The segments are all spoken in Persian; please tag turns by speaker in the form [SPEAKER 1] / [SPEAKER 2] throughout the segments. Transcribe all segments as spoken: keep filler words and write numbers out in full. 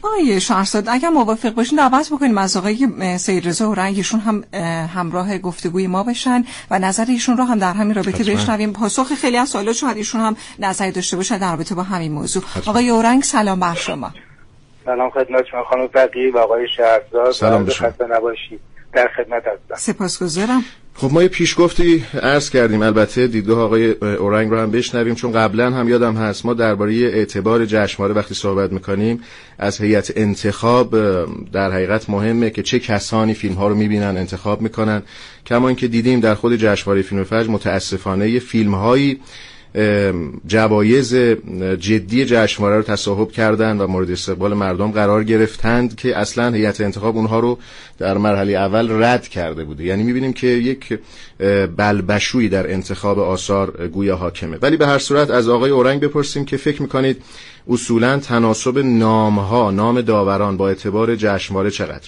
[SPEAKER 1] آقای شهرزاد اگر موافق باشین دعوت بکنیم از آقای سیدرضا اورنگ، ایشون هم همراه گفتگوی ما بشن و نظر ایشون رو هم در همین رابطه بشنویم. پاسخ خیلی از سوالات شاید ایشون هم نظری داشته باشن در رابطه با همین موضوع. حتما. آقای اورنگ سلام بر شما.
[SPEAKER 2] سلام خدمت شما خانم فقیه و آقای شهرزاد.
[SPEAKER 3] سلام
[SPEAKER 2] خسته نباشید. در خدمت هستم.
[SPEAKER 1] سپاسگزارم.
[SPEAKER 3] خب ما یه پیشگفتی عرض کردیم، البته دیدگاه آقای اورنگ رو هم بشنویم، چون قبلا هم یادم هست ما درباره اعتبار جشنواره وقتی صحبت میکنیم از هیئت انتخاب در حقیقت مهمه که چه کسانی فیلم ها رو میبینن انتخاب میکنن. کما اینکه دیدیم در خود جشنواره فیلم فجر متاسفانه یه فیلم هایی جوایز جدی جشنواره رو تصاحب کردن و مورد استقبال مردم قرار گرفتند که اصلا هیئت انتخاب اونها رو در مرحله اول رد کرده بوده. یعنی میبینیم که یک بلبشویی در انتخاب آثار گویا حاکمه. ولی به هر صورت از آقای اورنگ بپرسیم که فکر میکنید اصولا تناسب نامها، نام داوران با اعتبار جشنواره چقدر؟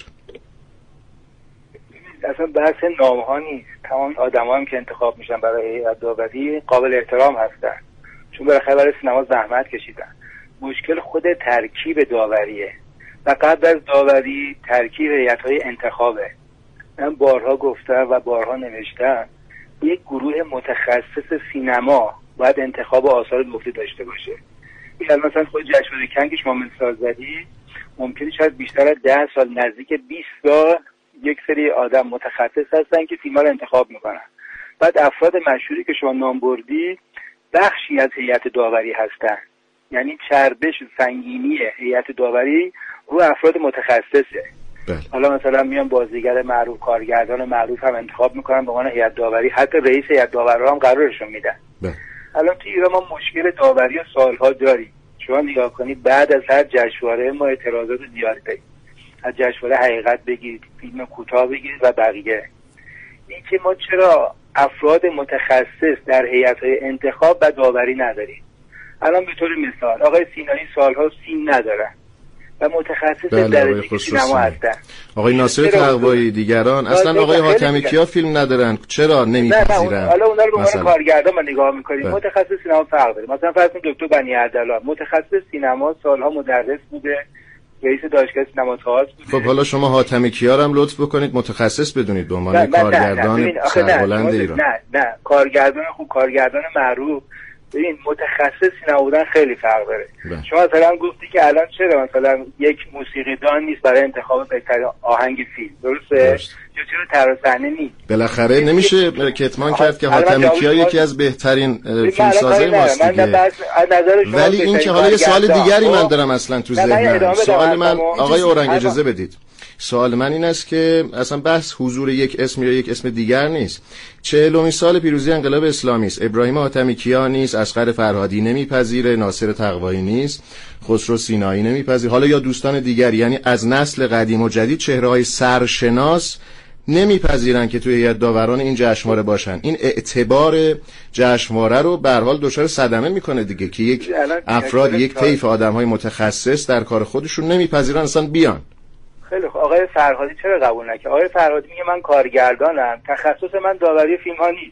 [SPEAKER 2] اصلا بحث نام ها نیست. تمام آدم هم که انتخاب میشن برای هیئت داوری قابل احترام هستن، چون بالاخره برای سینما زحمت کشیدن. مشکل خود ترکیب داوریه و قبل از داوری ترکیب هیئت های انتخابه. من بارها گفتم و بارها نوشتم یک گروه متخصص سینما باید انتخاب آثار مفید داشته باشه. مثلا مثلا خود جشنواره کنگ شما مثال زدی، ممکنه شاید بیشتر از ده سال نزدیک بیست سال یک سری آدم متخصص هستن که فیلم‌ها رو انتخاب میکنن. بعد افراد مشهوری که شما نام بردی بخشی از هیئت داوری هستن. یعنی چربش سنگینی هیئت داوری رو افراد متخصصه.
[SPEAKER 3] بله.
[SPEAKER 2] حالا مثلا میان بازیگر معروف، کارگردان معروف هم انتخاب میکنن به عنوان هیئت داوری، حتی رئیس هیئت داورا هم قرارشون میدن.
[SPEAKER 3] بله.
[SPEAKER 2] الان تو ایران ما مشکل داوری سالها داریم. شما نگاه کنید بعد از هر جشنواره ما اعتراضات زیادی داریم. از جشنواره حقیقت بگیرید، فیلم کوتاه بگیرید و بقیه. این که ما چرا افراد متخصص در هیئت‌های انتخاب و داوری نداریم؟ الان به طور مثال آقای سینایی سالها سین ندارن و متخصص
[SPEAKER 3] بله
[SPEAKER 2] درجه سینما هستن.
[SPEAKER 3] آقای ناصر تقوایی دیگران اصلا آقای حاتمی کیا فیلم ندارن، چرا نمیپذیرن؟
[SPEAKER 2] حالا اونا رو به عنوان کارگردان ما نگاه می‌کنیم. متخصص سینما فرق داره. مثلا فرض کنید دکتر بنی اردلان متخصص سینما، سالها مدرس بوده، رئیس دانشگاه سینما تئاتر بوده.
[SPEAKER 3] خب حالا شما حاتمی کیا هم لطف بکنید متخصص بدونید به عنوان کارگردان سربلند ایران.
[SPEAKER 2] نه نه کارگردان خوب، کارگردان معروف، ببین متخصص سینما بودن خیلی فرق داره.
[SPEAKER 3] بله.
[SPEAKER 2] شما مثلا گفتی که الان چرا مثلا یک موسیقیدان نیست برای انتخاب بهترین آهنگ فیلم، درسته؟ یا چرا طراح صحنه نیست؟
[SPEAKER 3] بالاخره نمیشه کتمان کرد که حاتمی کیا یکی از بهترین فیلمسازای ماست دیگه. ولی این که حالا یه سوال دیگری من دارم اصلا تو ذهنم. سوال من آقای اورنگ اجازه بدید. سوال من این است که اصلا بحث حضور یک اسم یا یک اسم دیگر نیست. چهلمین سال پیروزی انقلاب اسلامی است. ابراهیم حاتمی کیا نیست، اصغر فرهادی نمیپذیره، ناصر تقوایی نیست، خسرو سینایی نمیپذیره، حالا یا دوستان دیگر. یعنی از نسل قدیم و جدید چهره‌های سرشناس نمیپذیرن که توی هیئت داوران این جشنواره باشن. این اعتبار جشنواره رو به هر حال دچار صدمه میکنه دیگه که یک افراد، یک طیف آدم‌های متخصص در کار خودشون نمیپذیرن اصلا بیان.
[SPEAKER 2] خیلی خوب. آقای فرهادی چرا قبول نکرد؟ آقای فرهادی میگه من کارگردانم، تخصص من داوری فیلم ها نیست.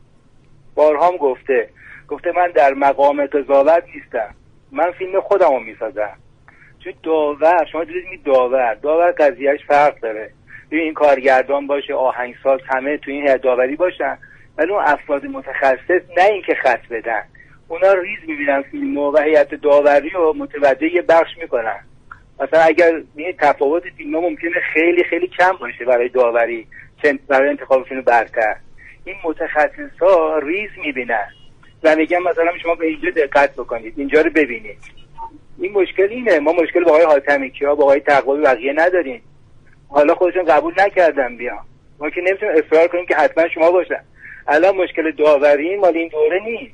[SPEAKER 2] بارها هم گفته گفته من در مقام قضاوت نیستم، من فیلم خودم رو میسازم. چون داور، شما دیدید می داور داور قضیهش فرق داره. ببین این کارگردان باشه، آهنگساز، همه تو این هیئت داوری باشن، ولی اون افراد متخصص نه اینکه خط بدن، اونا ریز میبینن فیلمو و هیئت داوری رو متوجه یه بخش میکنن. مثلا اگر این تفاوت فیلم‌ها ممکنه خیلی خیلی کم باشه برای داوری، چه برای انتخاب فیلم برتر، این متخصصا ریز میبینن و میگن مثلا شما به اینجا دقت بکنید، اینجا رو ببینید. این مشکل اینه. ما مشکل با آقای حاتمی کیا، با آقای تقوایی بقیه نداریم. حالا خودشون قبول نکردن بیان، ما که نمیتونیم اصرار کنیم که حتما شما باشن. الان مشکل داوری مال این دوره نیست.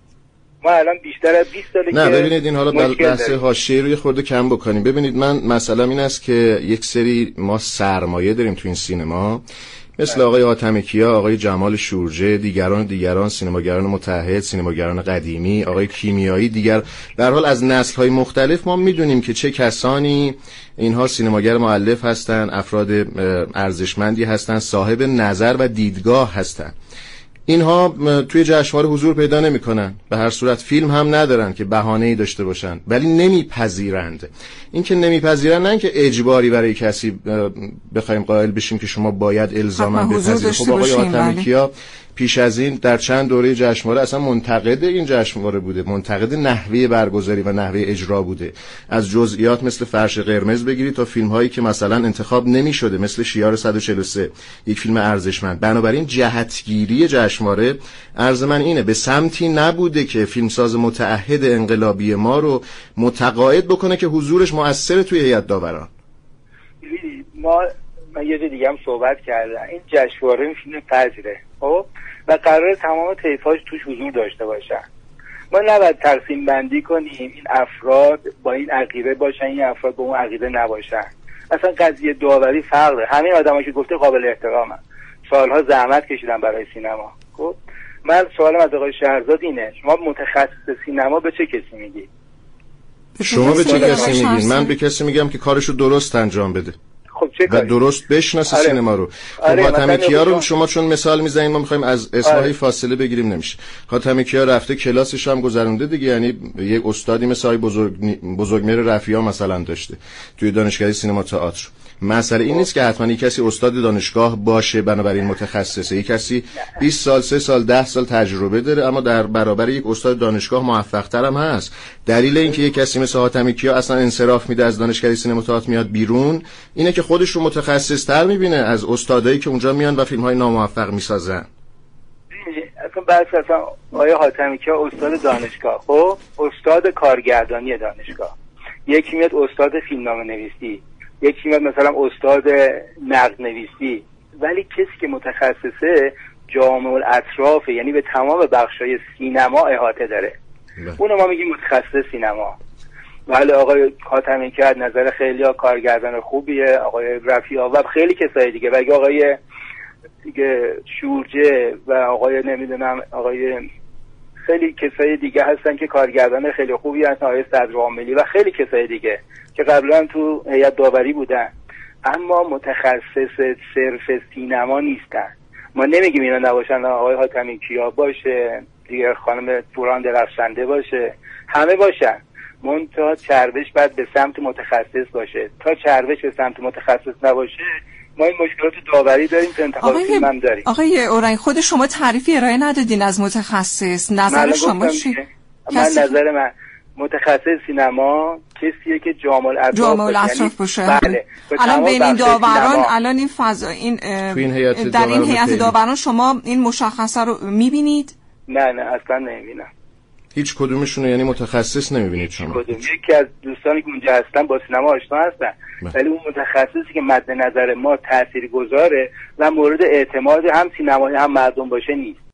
[SPEAKER 2] ما الان بیشتر از بیست ساله
[SPEAKER 3] نه ببینید این حالا بحث حاشیه‌ای رو یه خورده کم بکنیم. ببینید من مثلا این است که یک سری ما سرمایه داریم تو این سینما، مثل آقای حاتمی کیا، آقای جمال شورجه، دیگران دیگران سینماگران متحد، سینماگران قدیمی، آقای کیمیایی، دیگر در حال از نسل‌های مختلف ما میدونیم که چه کسانی اینها سینماگر مؤلف هستند، افراد ارزشمندی هستند، صاحب نظر و دیدگاه هستند. اینها توی جشنواره حضور پیدا نمی‌کنن، به هر صورت فیلم هم ندارن که بهانه‌ای داشته باشن، ولی نمیپذیرند. این که نمیپذیرن نه اینکه اجباری برای کسی بخوایم قائل بشیم که شما باید الزاما بپذیرید. خب آقای حاتمی‌کیا پیش از این در چند دوره جشنواره اصلا منتقد این جشنواره بوده، منتقد نحوه برگزاری و نحوه اجرا بوده، از جزئیات مثل فرش قرمز بگیرید تا فیلم هایی که مثلا انتخاب نمی‌شده مثل شیار صد و چهل و سه، یک فیلم ارزشمند. بنابراین جهتگیری جشنواره عرض من اینه به سمتی نبوده که فیلمساز متعهد انقلابی ما رو متقاعد بکنه که حضورش مؤثر توی هیئت داوران.
[SPEAKER 2] ما من یه جای دیگه هم صحبت کردم، این جشنواره این فیلم پذیره خب و قرار تمام طیف‌هاش توش حضور داشته باشن. ما نباید تقسیم بندی کنیم این افراد با این عقیده باشن، این افراد با اون عقیده نباشن. اصلا قضیه داوری فرقه. همین آدمایی که گفته قابل احترامن، سالها زحمت کشیدن برای سینما. خب من سوالم از آقای شهرزاد اینه، شما متخصص سینما به چه کسی میگید؟
[SPEAKER 3] شما به چه کسی میگین؟ من به کسی میگم که کارشو درست انجام بده.
[SPEAKER 2] خب چه
[SPEAKER 3] و درست بشناسه
[SPEAKER 2] آره.
[SPEAKER 3] سینما رو. خب حاتمی‌کیا رو شما چون مثال میزنید ما میخوایم از اسمای آره. فاصله بگیریم نمیشه. حاتمی‌کیا رفته کلاسش هم گذرونده دیگه، یعنی یک استادی مثل آقای بزرگ بزرگمهر رفیعی مثلا داشته توی دانشکده سینما تئاتر. مسئله این نیست که حتما یک کسی استاد دانشگاه باشه بنابراین متخصصه. یک کسی بیست سال، سه سال، ده سال تجربه داره اما در برابر یک استاد دانشگاه موفق‌تر هم هست. دلیل اینکه یک کسی مثل حاتمی‌کیا اصلا انصراف میده از دانشکده سینما تئاتر میاد بیرون اینه که خودش رو متخصص‌تر میبینه از استادایی که اونجا میان و فیلم‌های ناموفق میسازن.
[SPEAKER 2] اصلا بحث اصلا آقای حاتمی‌کیا استاد دانشگاه، خب استاد کارگردانی دانشگاه، یکی میاد استاد فیلمنامه نویسی، یکی میاد مثلا استاد نقد نویسی، ولی کسی که متخصصه جامع الاطرافه، یعنی به تمام بخشای سینما احاطه داره. اونو ما میگیم متخصص سینما. ولی آقای حاتمی‌کیا از نظر خیلی‌ها کارگردان خوبیه، آقای رفیعی و خیلی کسای دیگه، و آقای دیگه شورجه و آقای نمیدونم آقای خیلی کسای دیگه هستن که کارگردان خیلی خوبی هستن، آقای صدرعاملی و خیلی کسای دیگه که قبلا تو هیئت داوری بودن، اما متخصص صرف سینما نیستن. ما نمیگیم اینا نباشن، آقای حاتمی‌کیا باشه، دیگه خانم پوران درخشنده باشه، همه باشن، منتها چربش باید به سمت متخصص باشه. تا چربش به سمت متخصص نباشه ما این مشکلات داوری داریم، تو انتخاب فیلم هم داریم.
[SPEAKER 1] آقای اورنگ خود شما تعریفی ارائه ندادین از متخصص، نظر شما چی؟
[SPEAKER 2] من کسی... نظر من متخصص سینما کسیه که جامع الاطراف
[SPEAKER 1] جامع الاطراف باشه. بله. الان بین این داوران الان این فضا این, این در این هیئت داوران شما این مشخصه رو میبینید؟
[SPEAKER 2] نه نه اصلا نمیبینم.
[SPEAKER 3] هیچ کدومشون یعنی متخصص نمیبینید شما؟
[SPEAKER 2] کدوم؟ یکی از دوستانی که اونجا هستن با سینما آشنا هستن، ولی اون متخصصی که مد نظر ما تاثیرگذاره و مورد اعتماد هم سینمایی هم مردم باشه نیست.